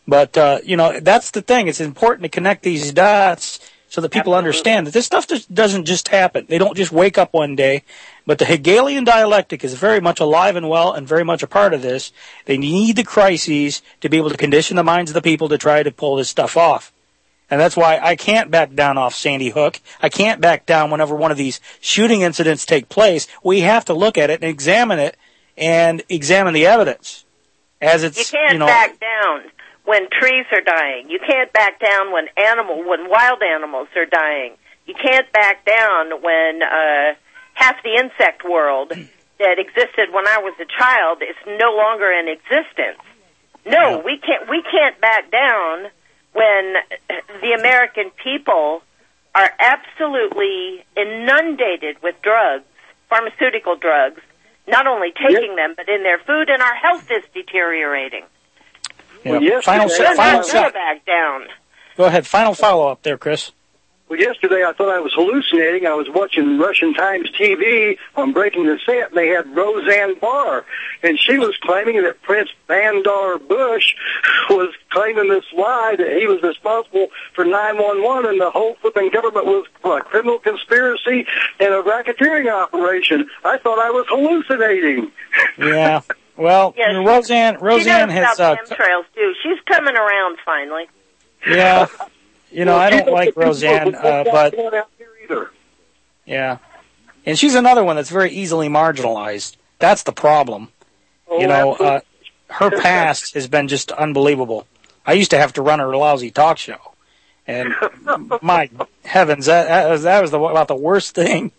But, uh, you know, that's the thing. It's important to connect these dots so that people Absolutely. understand that this stuff just doesn't just happen. They don't just wake up one day. But the Hegelian dialectic is very much alive and well and very much a part of this. They need the crises to be able to condition the minds of the people to try to pull this stuff off. And that's why I can't back down off Sandy Hook. I can't back down whenever one of these shooting incidents take place. We have to look at it and examine it and examine the evidence as it's, you can't you know, back down when trees are dying. You can't back down when animal, when wild animals are dying. You can't back down when uh, half the insect world that existed when I was a child is no longer in existence. No, Yeah. we can't. We can't back down when the American people are absolutely inundated with drugs, pharmaceutical drugs. Not only taking them, but in their food, and our health is deteriorating. Yeah. Well, yes, final, today- final, We're not back down. Go ahead. Final follow-up there, Chris. Well, yesterday I thought I was hallucinating. I was watching Russian Times T V on Breaking the Set, and they had Roseanne Barr, and she was claiming that Prince Bandar Bush was claiming this lie that he was responsible for nine one one, and the whole flipping government was a criminal conspiracy and a racketeering operation. I thought I was hallucinating. Yeah. Well, Yes. Roseanne, Roseanne she has, knows about uh, chemtrails too. She's coming around finally. yeah, you know, I don't like Roseanne, uh, but, Either. yeah. And she's another one that's very easily marginalized. That's the problem. Oh, You know, absolutely. uh, her past has been just unbelievable. I used to have to run her lousy talk show. And my heavens, that, that was, that was the, about the worst thing.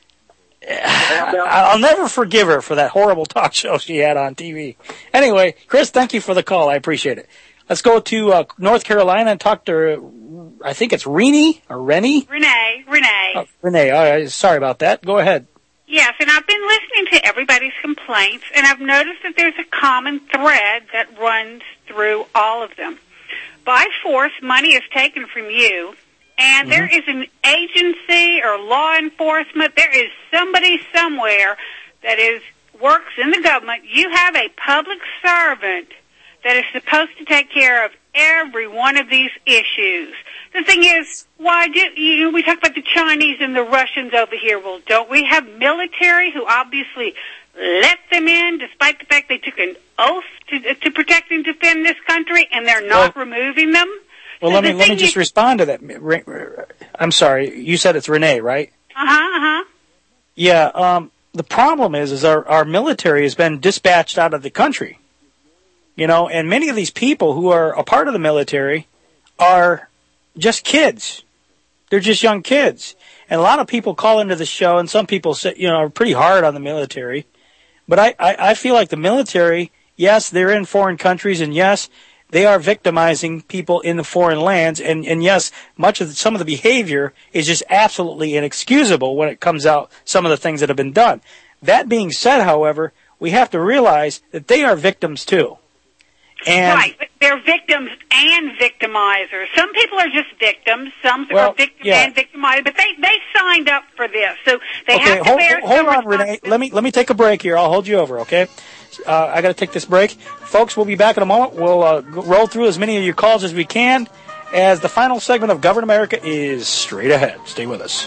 I'll never forgive her for that horrible talk show she had on T V. Anyway, Chris, thank you for the call. I appreciate it. Let's go to uh, North Carolina and talk to, I think it's Renee or Rennie? Renee, Renee. Oh, Renee, all right, sorry about that. Go ahead. Yes, and I've been listening to everybody's complaints, and I've noticed that there's a common thread that runs through all of them. By force, money is taken from you, and mm-hmm. there is an agency or law enforcement. There is somebody somewhere that is works in the government. You have a public servant that is supposed to take care of every one of these issues. The thing is, why do you know, we talk about the Chinese and the Russians over here. Well, don't we have military who obviously let them in, despite the fact they took an oath to to protect and defend this country, and they're not well, removing them? Well, so let me let me just is, respond to that. I'm sorry, you said it's Renee, right? Uh huh. Uh huh. Yeah. Um. The problem is, is our our military has been dispatched out of the country. You know, and many of these people who are a part of the military are just kids. They're just young kids. And a lot of people call into the show, and some people say, you know, are pretty hard on the military. But I, I, I feel like the military, yes, they're in foreign countries, and yes, they are victimizing people in the foreign lands. And, and yes, much of the, some of the behavior is just absolutely inexcusable when it comes out some of the things that have been done. That being said, however, we have to realize that they are victims too. And right, but they're victims and victimizers. Some people are just victims. Some well, are victims yeah. and victimized. But they they signed up for this, so they okay, have to hold, bear hold some on, Renee. Let me let me take a break here. I'll hold you over, okay? Uh, I got to take this break, folks. We'll be back in a moment. We'll uh, roll through as many of your calls as we can, as the final segment of Govern America is straight ahead. Stay with us.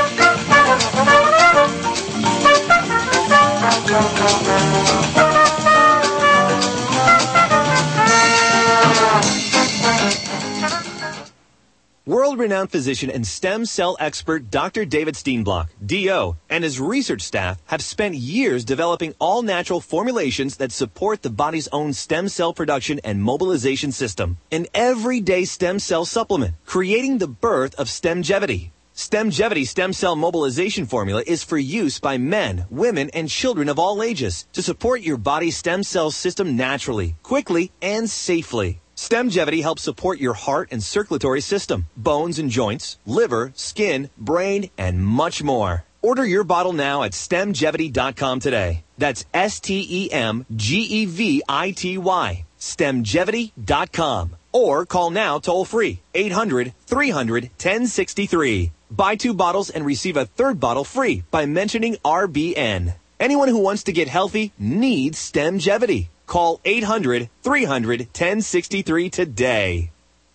World-renowned physician and stem cell expert Doctor David Steenblock, D O, and his research staff have spent years developing all-natural formulations that support the body's own stem cell production and mobilization system. An everyday stem cell supplement, creating the birth of Stemgevity. Stemgevity stem cell mobilization formula is for use by men, women, and children of all ages to support your body's stem cell system naturally, quickly, and safely. Stemgevity helps support your heart and circulatory system, bones and joints, liver, skin, brain, and much more. Order your bottle now at stemgevity dot com today. That's S T E M G E V I T Y. stemgevity dot com. Or call now toll free, eight hundred, three hundred, ten sixty-three. Buy two bottles and receive a third bottle free by mentioning R B N. Anyone who wants to get healthy needs Stemgevity. Call eight hundred, three hundred, ten sixty-three today.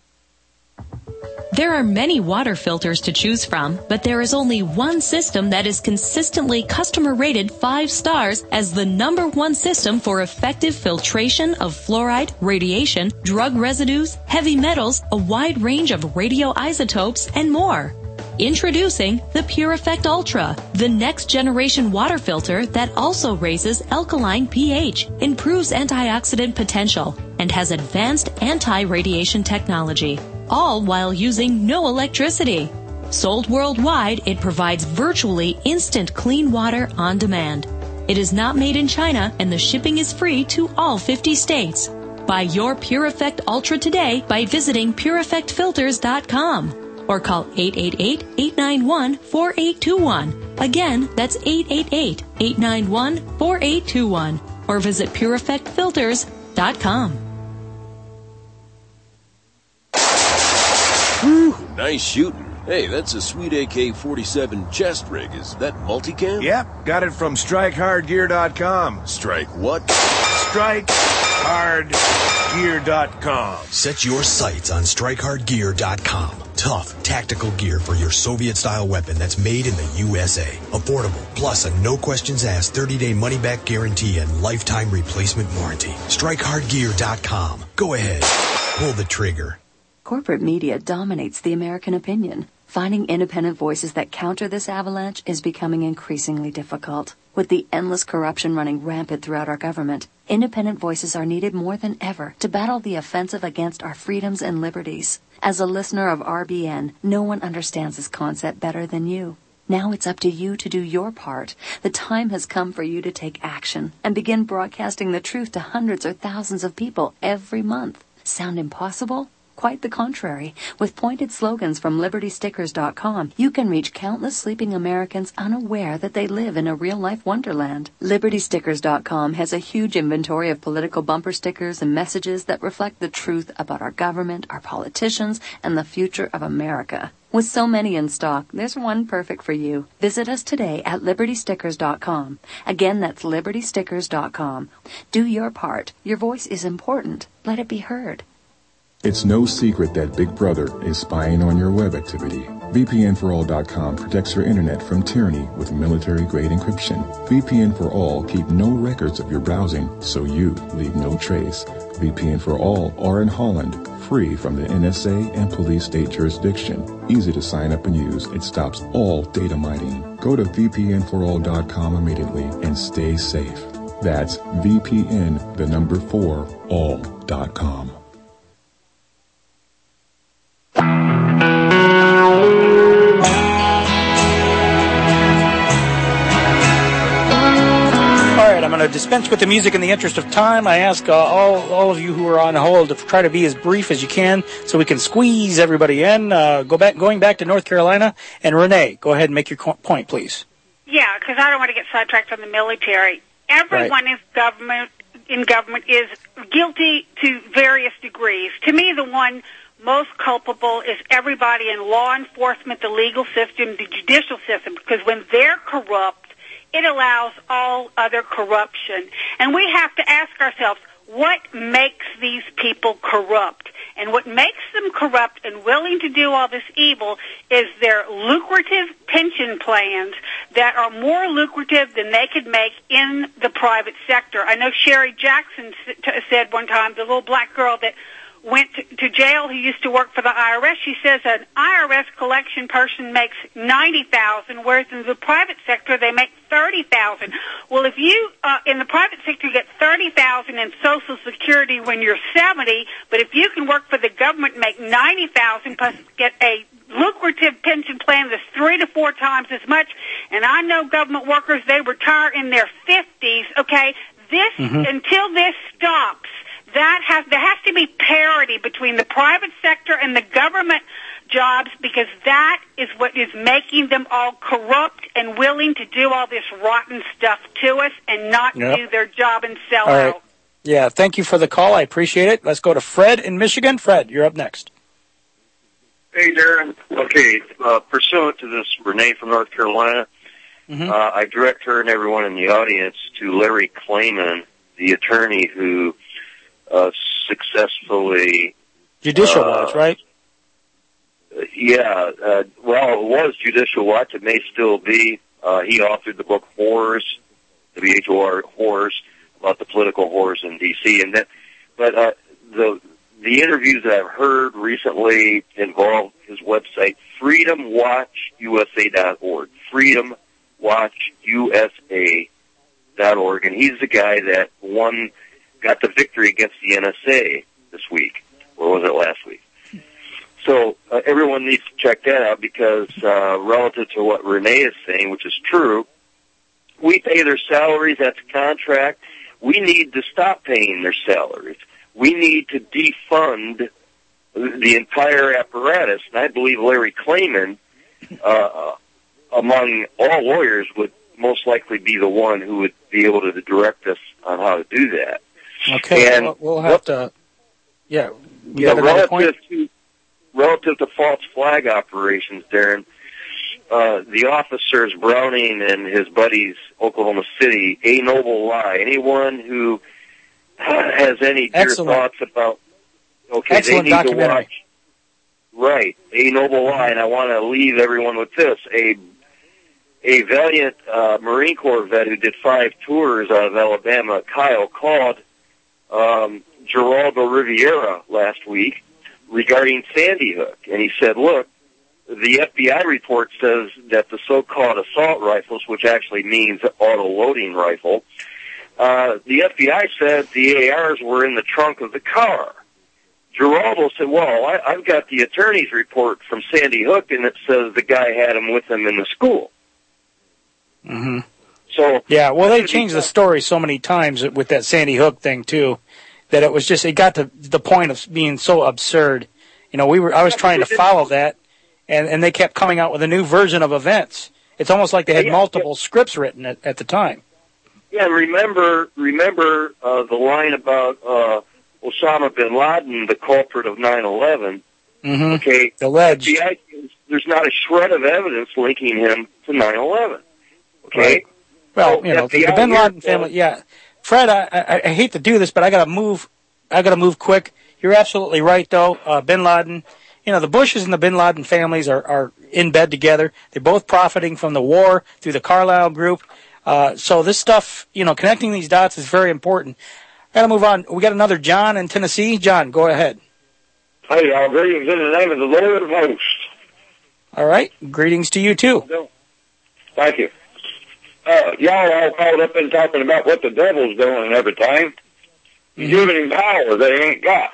There are many water filters to choose from, but there is only one system that is consistently customer rated five stars as the number one system for effective filtration of fluoride, radiation, drug residues, heavy metals, a wide range of radioisotopes, and more. Introducing the PureEffect Ultra, the next generation water filter that also raises alkaline pH, improves antioxidant potential, and has advanced anti-radiation technology, all while using no electricity. Sold worldwide, it provides virtually instant clean water on demand. It is not made in China, and the shipping is free to all fifty states. Buy your PureEffect Ultra today by visiting pure effect filters dot com. Or call eight eight eight, eight nine one, four eight two one. Again, that's eight eight eight, eight nine one, four eight two one. Or visit pure effect filters dot com. Whew, nice shooting. Hey, that's a sweet A K forty-seven chest rig. Is that multicam? Yep, got it from strike hard gear dot com. Strike what? strike hard gear dot com. Set your sights on strike hard gear dot com. Tough, tactical gear for your Soviet-style weapon that's made in the U S A. Affordable, plus a no-questions-asked thirty-day money-back guarantee and lifetime replacement warranty. strike hard gear dot com. Go ahead. Pull the trigger. Corporate media dominates the American opinion. Finding independent voices that counter this avalanche is becoming increasingly difficult. With the endless corruption running rampant throughout our government, independent voices are needed more than ever to battle the offensive against our freedoms and liberties. As a listener of R B N, no one understands this concept better than you. Now it's up to you to do your part. The time has come for you to take action and begin broadcasting the truth to hundreds or thousands of people every month. Sound impossible? Quite the contrary. With pointed slogans from liberty stickers dot com, you can reach countless sleeping Americans unaware that they live in a real-life wonderland. liberty stickers dot com has a huge inventory of political bumper stickers and messages that reflect the truth about our government, our politicians, and the future of America. With so many in stock, there's one perfect for you. Visit us today at liberty stickers dot com. Again, that's liberty stickers dot com. Do your part. Your voice is important. Let it be heard. It's no secret that Big Brother is spying on your web activity. V P N for all dot com protects your internet from tyranny with military-grade encryption. V P N for All keep no records of your browsing, so you leave no trace. V P N for All are in Holland, free from the N S A and police state jurisdiction. Easy to sign up and use. It stops all data mining. Go to V P N for all dot com immediately and stay safe. That's V P N, the number four, all dot com. I'm going to dispense with the music in the interest of time. I ask uh, all all of you who are on hold to try to be as brief as you can so we can squeeze everybody in. Uh, go back, going back to North Carolina. And Renee, go ahead and make your co- point, please. Yeah, because I don't want to get sidetracked on the military. Everyone Right. in government in government is guilty to various degrees. To me, the one most culpable is everybody in law enforcement, the legal system, the judicial system, because when they're corrupt, it allows all other corruption. And we have to ask ourselves, what makes these people corrupt? And what makes them corrupt and willing to do all this evil is their lucrative pension plans that are more lucrative than they could make in the private sector. I know Sherry Jackson said one time, the little black girl that went to jail who used to work for the I R S, she says an I R S collection person makes ninety thousand dollars, whereas in the private sector they make thirty thousand dollars. Well, if you uh, in the private sector get thirty thousand dollars in Social Security when you're seventy, but if you can work for the government and make ninety thousand dollars plus get a lucrative pension plan that's three to four times as much, and I know government workers, they retire in their fifties, okay? This, mm-hmm. until this stops, That has there has to be parity between the private sector and the government jobs, because that is what is making them all corrupt and willing to do all this rotten stuff to us and not Yep. do their job and sell All out. right. Yeah, thank you for the call. I appreciate it. Let's go to Fred in Michigan. Fred, you're up next. Hey, Darren. Okay, uh, pursuant to this Renee from North Carolina, Mm-hmm. uh, I direct her and everyone in the audience to Larry Klayman, the attorney who uh, successfully Judicial uh, Watch, right? Yeah, uh, well, it was Judicial Watch. It may still be. Uh, he authored the book Whores, W H O R, Whores, about the political whores in D C And that, but uh, the the interviews that I've heard recently involve his website, freedom watch U S A dot org, freedom watch U S A dot org, and he's the guy that won, got the victory against the N S A this week, or was it last week? So uh, everyone needs to check that out because uh, relative to what Renee is saying, which is true, we pay their salaries, that's a contract. We need to stop paying their salaries. We need to defund the entire apparatus. And I believe Larry Klayman, uh, among all lawyers, would most likely be the one who would be able to direct us on how to do that. Okay, and we'll, we'll have what, to, yeah. You yeah, got another point? relative to, relative to false flag operations, Darren, uh, the officers Browning and his buddies, Oklahoma City, a noble lie. Anyone who has any dear Excellent. thoughts about, okay, Excellent they need to documentary. watch, right, a noble lie, and I want to leave everyone with this. A a valiant uh, Marine Corps vet who did five tours out of Alabama, Kyle, called um, Geraldo Riviera last week regarding Sandy Hook, and he said, look, the F B I report says that the so-called assault rifles, which actually means auto-loading rifle, uh, the F B I said the A Rs were in the trunk of the car. Geraldo said, well, I, I've got the attorney's report from Sandy Hook, and it says the guy had him with him in the school. Mm-hmm. So yeah, well, they changed the story so many times with that Sandy Hook thing too, that it was just it got to the point of being so absurd. You know, we were I was trying to follow that, and and they kept coming out with a new version of events. It's almost like they had yeah, multiple yeah. scripts written at, at the time. Yeah, remember remember uh, the line about uh, Osama bin Laden, the culprit of nine eleven. Mm-hmm. Okay, alleged. F B I, there's not a shred of evidence linking him to nine eleven. Okay. Right. Well, so you know, F B I the Bin Laden here, family. Yeah, Fred, I, I, I hate to do this, but I got to move. I got to move quick. You're absolutely right, though. Uh, Bin Laden. You know, the Bushes and the Bin Laden families are, are in bed together. They're both profiting from the war through the Carlyle Group. Uh, so this stuff, you know, connecting these dots is very important. Got to move on. We got another John in Tennessee. John, go ahead. Hey, y'all. Greetings in the name of the Lord of hosts. All right. Greetings to you, too. Thank you. Uh, y'all all caught up in talking about what the devil's doing and everything. He's mm-hmm. giving him power that he ain't got.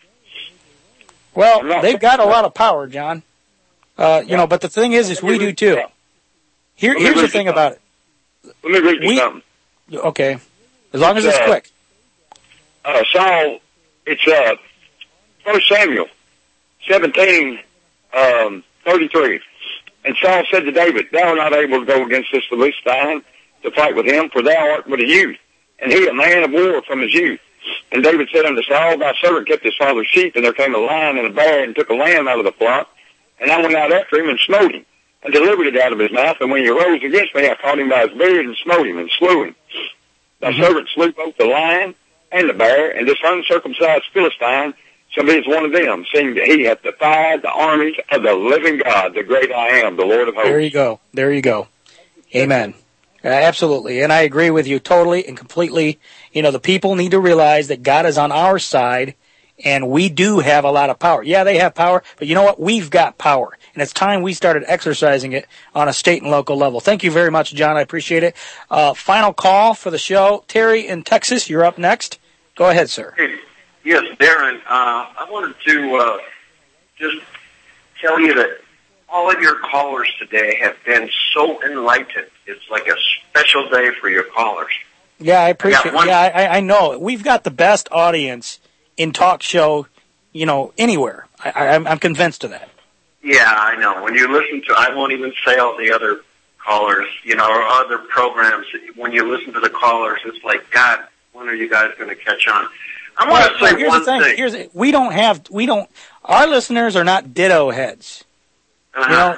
Well, they've got a lot of power, John. Uh, you yeah. know, but the thing is, is we do too. Here, here's the thing about it. Let me read you we, something. Okay. As long it's, as it's uh, quick. Uh, Saul, it's, uh, First Samuel seventeen, um, thirty-three. And Saul said to David, thou art not able to go against this Philistine to fight with him, for thou art but a youth, and he a man of war from his youth. And David said unto Saul, thy servant kept his father's sheep, and there came a lion and a bear, and took a lamb out of the flock. And I went out after him, and smote him, and delivered it out of his mouth. And when he arose against me, I caught him by his beard, and smote him, and slew him. Thy mm-hmm. servant slew both the lion and the bear, and this uncircumcised Philistine shall be as one of them, seeing that he hath defied the armies of the living God, the great I am, the Lord of hosts. There you go. There you go. Amen. Uh, absolutely. And I agree with you totally and completely. You know, the people need to realize that God is on our side, and we do have a lot of power. Yeah, they have power, but you know what? We've got power, and it's time we started exercising it on a state and local level. Thank you very much, John. I appreciate it. Uh, final call for the show. Terry in Texas, you're up next. Go ahead, sir. Yes, Darren, uh, I wanted to uh, just tell you that all of your callers today have been so enlightened. It's like a special day for your callers. Yeah, I appreciate I it. Yeah, I, I know. We've got the best audience in talk show, you know, anywhere. I, I, I'm convinced of that. Yeah, I know. When you listen to, I won't even say all the other callers, you know, or other programs. When you listen to the callers, it's like, God, when are you guys going to catch on? I want to well, say here's one the thing. thing. Here's the, we don't have we don't our listeners are not ditto heads. Uh-huh. You know,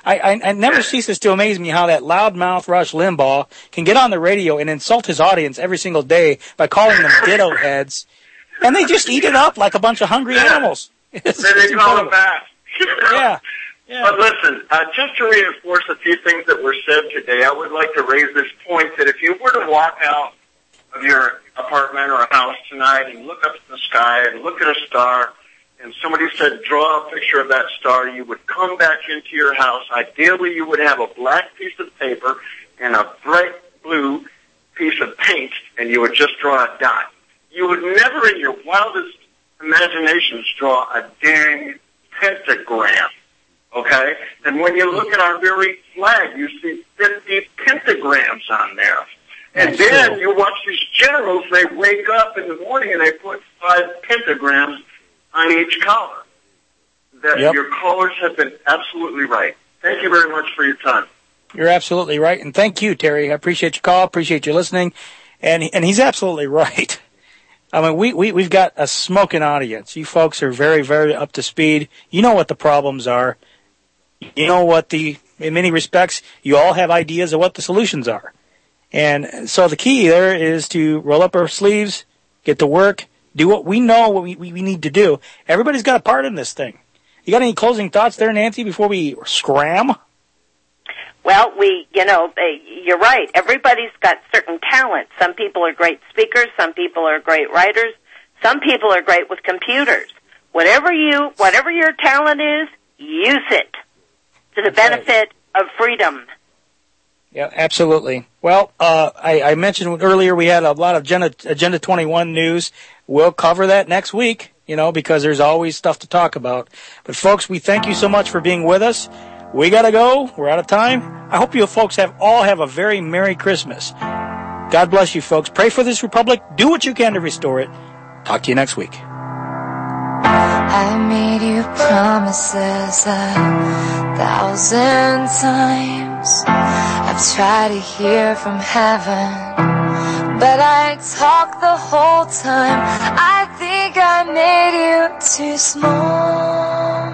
I, I, I never ceases to amaze me how that loudmouth Rush Limbaugh can get on the radio and insult his audience every single day by calling them ditto heads, and they just eat it up like a bunch of hungry animals. It's, then they call them back. Yeah. Yeah. But listen, uh, just to reinforce a few things that were said today, I would like to raise this point that if you were to walk out of your apartment or a house tonight and look up at the sky and look at a star, and somebody said, draw a picture of that star, you would come back into your house. Ideally, you would have a black piece of paper and a bright blue piece of paint, and you would just draw a dot. You would never in your wildest imaginations draw a dang pentagram, okay? And when you look at our very flag, you see fifty pentagrams on there. And That's then cool. You watch these generals, they wake up in the morning and they put five pentagrams on each collar. That yep. Your callers have been absolutely right. Thank you very much for your time. You're absolutely right. And thank you, Terry. I appreciate your call, appreciate you listening. And and he's absolutely right. I mean, we, we, we've got a smoking audience. You folks are very, very up to speed. You know what the problems are. You know what the, in many respects, you all have ideas of what the solutions are. And so the key there is to roll up our sleeves, get to work, do what we know what we, we need to do. Everybody's got a part in this thing. You got any closing thoughts there, Nancy, before we scram? Well, we, you know, you're right. Everybody's got certain talents. Some people are great speakers. Some people are great writers. Some people are great with computers. Whatever you, whatever your talent is, use it to the benefit of freedom. Yeah, absolutely. Well, uh, I, I mentioned earlier we had a lot of Agenda, Agenda twenty-one news. We'll cover that next week, you know, because there's always stuff to talk about. But folks, we thank you so much for being with us. We gotta go. We're out of time. I hope you folks have all have a very Merry Christmas. God bless you, folks. Pray for this republic. Do what you can to restore it. Talk to you next week. I made you promises a thousand times. I've tried to hear from heaven, but I talk the whole time. I think I made you too small.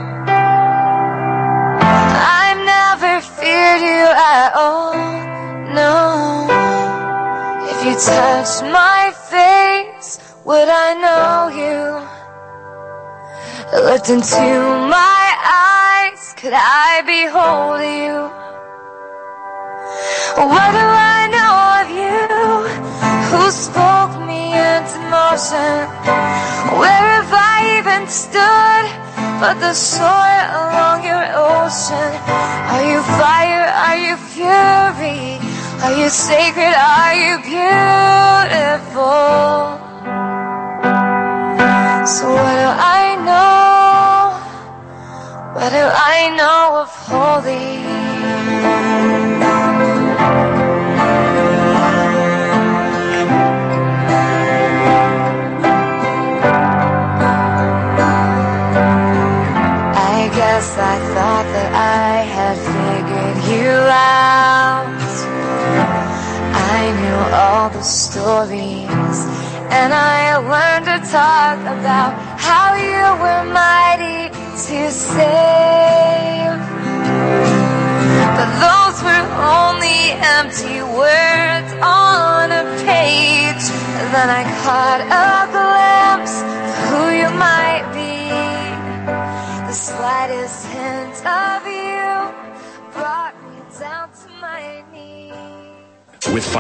I've never feared you at all, no. If you touched my face, would I know you? Looked into my eyes, could I behold you? What do I know of you? Who spoke me into motion? Where have I even stood but the shore along your ocean? Are you fire? Are you fury? Are you sacred? Are you beautiful? So what do I know? What do I know of holy? I guess I thought that I had figured you out. I knew all the stories, and I learned to talk about how you were mighty to save. But those were only empty words on a page. Then I caught a glimpse of who you might be. The slightest hint of you brought me down to my knees. With